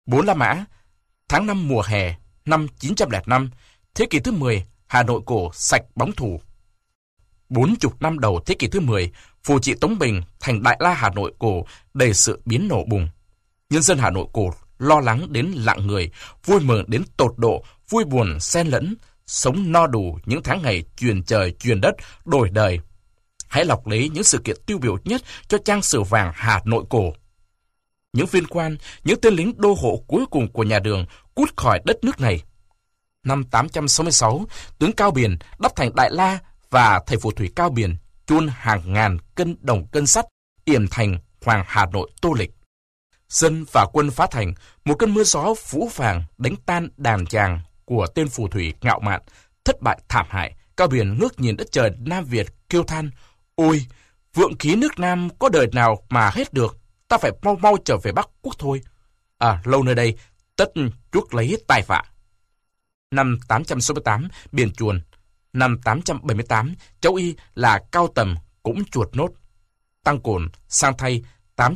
4 La Mã, tháng 5 mùa hè, năm 905, thế kỷ thứ 10, Hà Nội cổ sạch bóng thù. 40 năm đầu thế kỷ thứ 10, phủ trị Tống Bình, thành Đại La Hà Nội cổ đầy sự biến nổ bùng. Nhân dân Hà Nội cổ lo lắng đến lặng người, vui mừng đến tột độ, vui buồn xen lẫn, sống no đủ những tháng ngày truyền trời truyền đất, đổi đời. Hãy lọc lấy những sự kiện tiêu biểu nhất cho trang sử vàng Hà Nội cổ. Những viên quan, những tên lính đô hộ cuối cùng của nhà Đường cút khỏi đất nước này. Năm 866, tướng Cao Biền đắp thành Đại La và thầy phù thủy Cao Biền chôn hàng ngàn cân đồng cân sắt yểm thành Hoàng Hà Nội Tô Lịch. Dân và quân phá thành, một cơn mưa gió phũ phàng đánh tan đàn tràng của tên phù thủy ngạo mạn, thất bại thảm hại. Cao Biền ngước nhìn đất trời Nam Việt kêu than: ôi, vượng khí nước Nam có đời nào mà hết được, ta phải mau mau trở về Bắc Quốc thôi. Lâu nơi đây, tất chuốc lấy tai vạ. Năm 868, Biền chuồn. Năm 878, cháu y là Cao Tầm cũng chuột nốt. Tăng Cổn sang thay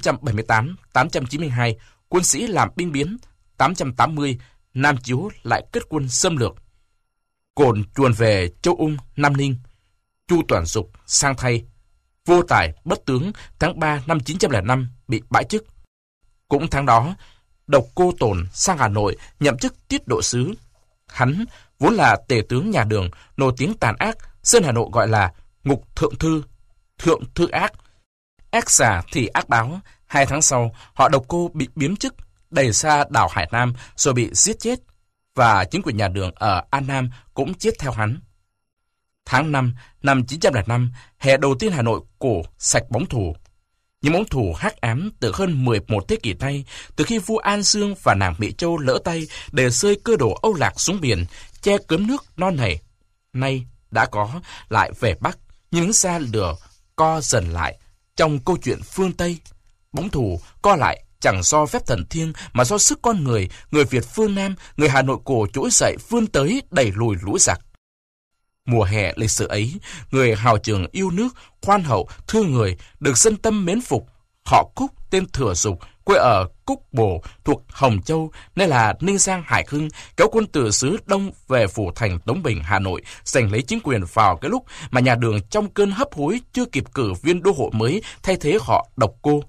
878-892, quân sĩ làm binh biến. 880, Nam Chiếu lại kết quân xâm lược. Cổn chuồn về Châu Ung, Nam Ninh. Chu Toàn Dục sang thay. Vô Tài bất tướng tháng 3 năm 905 bị bãi chức. Cũng tháng đó, Độc Cô Tồn sang Hà Nội nhậm chức tiết độ sứ. Hắn vốn là tể tướng nhà Đường, nổi tiếng tàn ác, dân Hà Nội gọi là ngục thượng thư ác. Ác xà thì ác báo. 2 tháng sau, họ Độc Cô bị biếm chức, đẩy xa đảo Hải Nam rồi bị giết chết, và chính quyền nhà Đường ở An Nam cũng chết theo hắn. Tháng 5 năm 905, hè đầu tiên Hà Nội cổ sạch bóng thù. Những bóng thù hắc ám từ hơn 11 thế kỷ nay, từ khi vua An Dương và nàng Mỹ Châu lỡ tay để rơi cơ đồ Âu Lạc xuống biển, che cấm nước non này, nay đã có lại về Bắc, nhưng những xa lửa co dần lại. Trong câu chuyện phương Tây, bóng thù co lại chẳng do phép thần thiêng mà do sức con người, người Việt phương Nam, người Hà Nội cổ trỗi dậy vươn tới đẩy lùi lũ giặc. Mùa hè lịch sử ấy, người hào trường yêu nước, khoan hậu, thương người, được dân tâm mến phục. Họ Cúc tên Thừa Dục, quê ở Cúc Bồ thuộc Hồng Châu, nên là Ninh Giang Hải Hưng, kéo quân từ xứ Đông về phủ thành Tống Bình, Hà Nội, giành lấy chính quyền vào cái lúc mà nhà Đường trong cơn hấp hối chưa kịp cử viên đô hộ mới thay thế họ Độc Cô.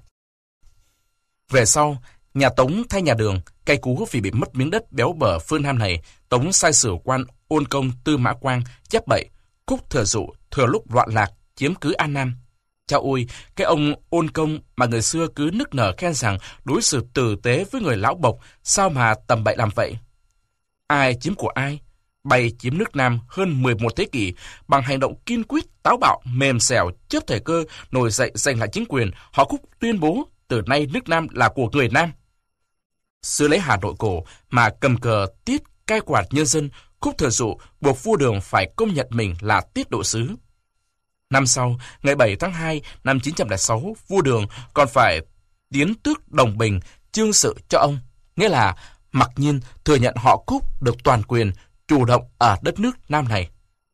Về sau, nhà Tống thay nhà Đường, cay cú vì bị mất miếng đất béo bở phương Nam này, Tống sai sử quan Ôn Công Tư Mã Quang chép bậy, Cúc Thừa Dụ thừa lúc loạn lạc chiếm cứ An Nam. Chao ôi, cái ông Ôn Công mà người xưa cứ nức nở khen rằng đối xử tử tế với người lão bộc, sao mà tầm bậy làm vậy? Ai chiếm của ai? Bày chiếm nước Nam hơn 11 thế kỷ bằng hành động kiên quyết, táo bạo, mềm xẻo, chớp thời cơ, nổi dậy giành lại chính quyền. Họ Cúc tuyên bố từ nay nước Nam là của người Nam. Xứ lấy Hà Nội cổ mà cầm cờ tiết cai quản nhân dân, Cúc Thừa Dụ buộc vua Đường phải công nhận mình là tiết độ sứ. Năm sau, ngày 7 tháng 2 năm 906, vua Đường còn phải tiến tước Đồng Bình, chương sự cho ông, nghĩa là mặc nhiên thừa nhận họ Cúc được toàn quyền chủ động ở đất nước Nam này.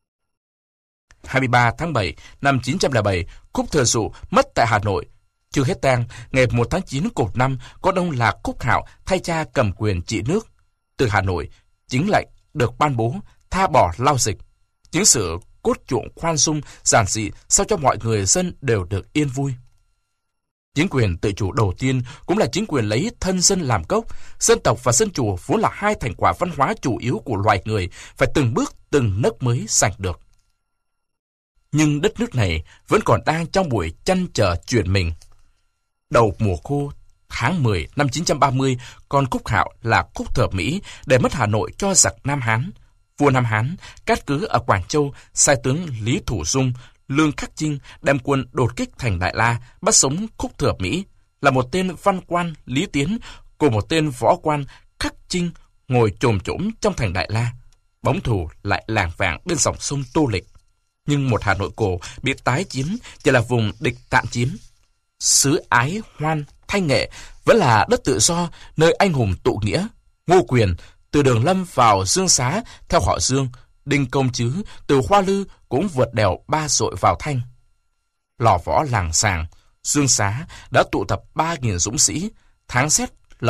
23 tháng 7 năm 907, Cúc Thừa Dụ mất tại Hà Nội. Chưa hết tang, ngày 1 tháng 9 cùng năm, con ông là Cúc Hạo thay cha cầm quyền trị nước. Từ Hà Nội, chính lệnh được ban bố tha bỏ lao dịch. Chính sự cốt chuộng khoan dung, giản dị sao cho mọi người dân đều được yên vui. Chính quyền tự chủ đầu tiên cũng là chính quyền lấy thân dân làm gốc. Dân tộc và dân chủ vốn là hai thành quả văn hóa chủ yếu của loài người, phải từng bước từng nấc mới giành được. Nhưng đất nước này vẫn còn đang trong buổi chăn trở chuyển mình. Đầu mùa khô, tháng 10 năm 930, con Cúc Hạo là Cúc Thợ Mỹ để mất Hà Nội cho giặc Nam Hán. Vua Nam Hán cát cứ ở Quảng Châu sai tướng Lý Thủ Dung, Lương Khắc Chinh đem quân đột kích thành Đại La, bắt sống Cúc Thừa Mỹ, là một tên văn quan Lý Tiến cùng một tên võ quan Khắc Chinh ngồi chồm chổm trong thành Đại La. Bóng thù lại lảng vảng bên dòng sông Tô Lịch. Nhưng một Hà Nội cổ bị tái chiếm chỉ là vùng địch tạm chiếm. Xứ Ái Hoan, Thanh Nghệ vẫn là đất tự do, nơi anh hùng tụ nghĩa. Ngô Quyền từ Đường Lâm vào Dương Xá theo họ Dương, Đinh Công Trứ từ Hoa Lư cũng vượt đèo Ba Dội vào Thanh. Lò Võ Làng Sàng, Dương Xá đã tụ tập 3.000 dũng sĩ, tháng xét lộc,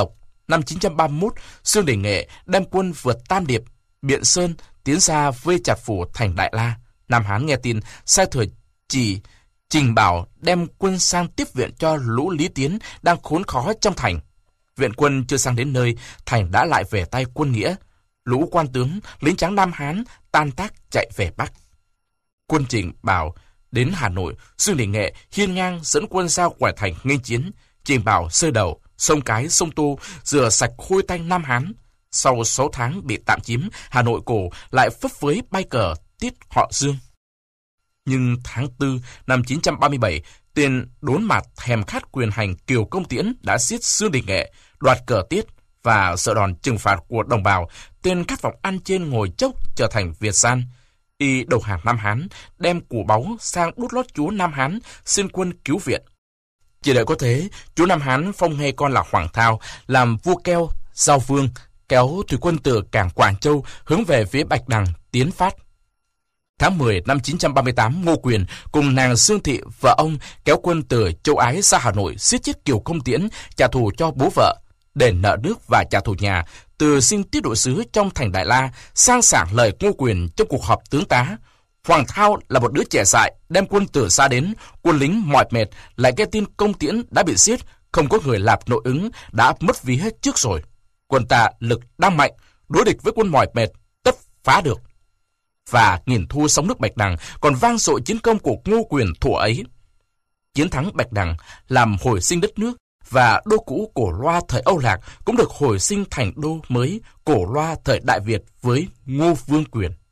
năm 931, Xương Đình Nghệ đem quân vượt Tam Điệp, Biện Sơn, tiến ra vây chặt phủ thành Đại La. Nam Hán nghe tin, sai Thừa Chỉ trình bảo đem quân sang tiếp viện cho lũ Lý Tiến đang khốn khó trong thành. Viện quân chưa sang đến nơi, thành đã lại về tay quân Nghĩa. Lũ quan tướng, lính trắng Nam Hán tan tác chạy về Bắc. Quân Trình Bảo đến Hà Nội, Dương Đình Nghệ hiên ngang dẫn quân ra ngoài thành nghênh chiến. Trình Bảo sơ đầu, sông Cái, sông Tô, rửa sạch hôi tanh Nam Hán. Sau 6 tháng bị tạm chiếm, Hà Nội cổ lại phấp phới bay cờ tiết họ Dương. Nhưng tháng 4 năm 937, tên đốn mặt thèm khát quyền hành Kiều Công Tiễn đã giết Dương Đình Nghệ, đoạt cờ tiết và sợ đòn trừng phạt của đồng bào. Tên khát vọng ăn trên ngồi chốc trở thành Việt gian. Y đầu hàng Nam Hán, đem của báu sang đút lót chúa Nam Hán, xin quân cứu viện. Chỉ đợi có thế, chúa Nam Hán phong ngay con là Hoàng Thao làm vua Keo, Giao Vương, kéo thủy quân từ cảng Quảng Châu hướng về phía Bạch Đằng tiến phát. Tháng 10 năm 938, Ngô Quyền cùng nàng Dương Thị vợ ông kéo quân từ Châu Ái ra Hà Nội giết chết Kiều Công Tiễn, trả thù cho bố vợ, đền nợ nước và trả thù nhà. Từ xin tiết độ sứ trong thành Đại La, sang sảng lời Ngô Quyền trong cuộc họp tướng tá. Hoàng Thao là một đứa trẻ dại, đem quân từ xa đến, quân lính mỏi mệt, lại nghe tin Công Tiễn đã bị giết, không có người làm nội ứng, đã mất ví hết trước rồi. Quân ta lực đang mạnh, đối địch với quân mỏi mệt, tất phá được. Và nghìn thu sóng nước Bạch Đằng còn vang dội chiến công của Ngô Quyền thuở ấy. Chiến thắng Bạch Đằng làm hồi sinh đất nước, và đô cũ Cổ Loa thời Âu Lạc cũng được hồi sinh thành đô mới Cổ Loa thời Đại Việt với Ngô Vương Quyền.